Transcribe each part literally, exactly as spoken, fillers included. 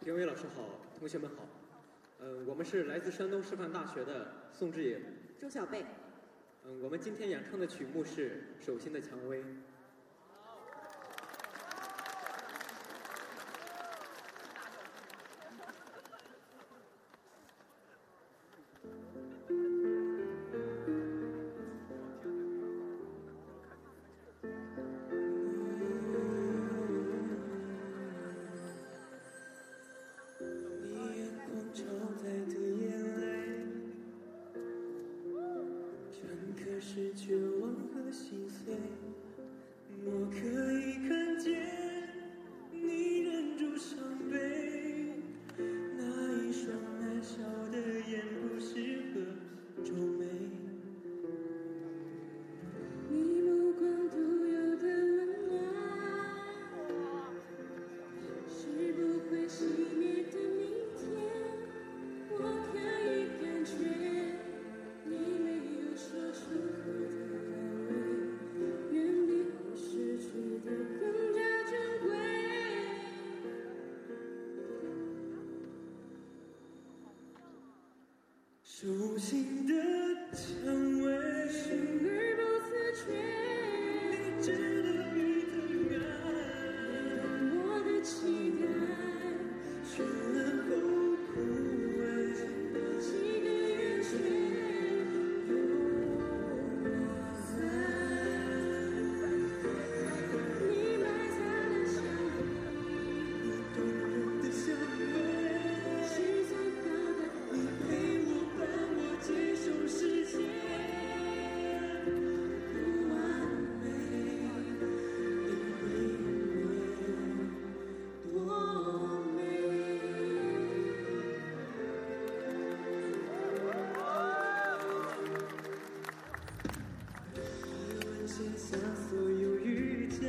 评委老师好，同学们好。嗯、呃，我们是来自山东师范大学的宋志野、 周小贝。 嗯、呃，我们今天演唱的曲目是《手心的蔷薇》。 是绝望和心碎，我可以看见你忍住伤悲，那一双爱笑的眼不适合皱眉， 你目光独有的温暖，是不会熄灭的明天，我可以感觉你没有说出口的安慰，远比我失去的更加珍贵。 手心的蔷薇， 心而不自觉， 你值得被疼爱， 我的期待绚烂后枯萎， 几个圆圈。 写下所有遇见，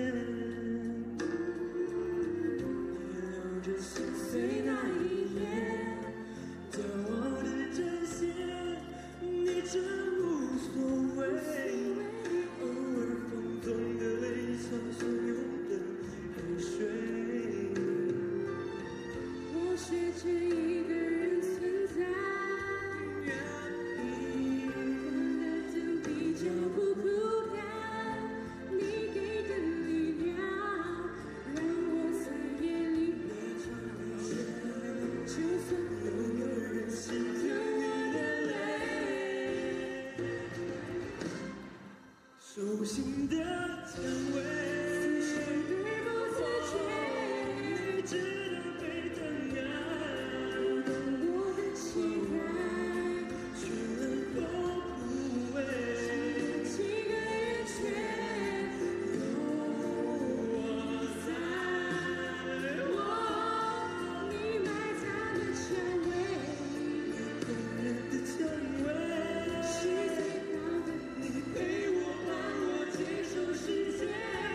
你留着心碎那一页，骄傲的展现，你真无所谓。偶尔放纵的微笑，汹涌的泪水。 我学着一个人存在，关了灯比较不孤单。 手心的蔷薇， 思绪而不自觉， 你值得被疼爱， 我的期待绚烂后枯萎， 几个圆圈有我在，我你埋藏的蔷薇， 你动人的蔷薇， 是最好的你陪我。接受世界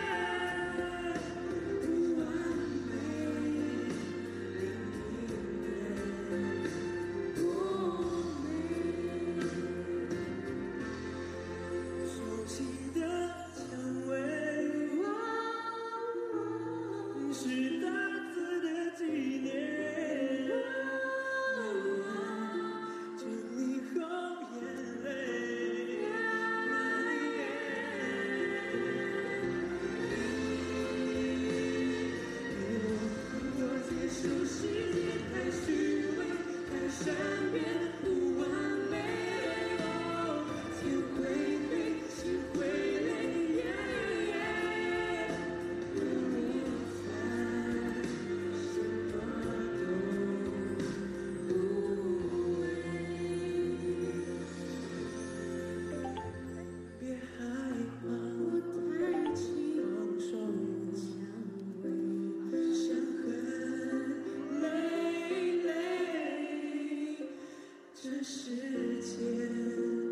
不完美，多美。 手心的蔷薇，是大自的纪念，经历后眼泪。受世界太虚伪，太善变，不完美。天会黑，心会累，有我在，什么都不为。别害怕， 我抬起放手蔷薇。 伤痕累累，这世界。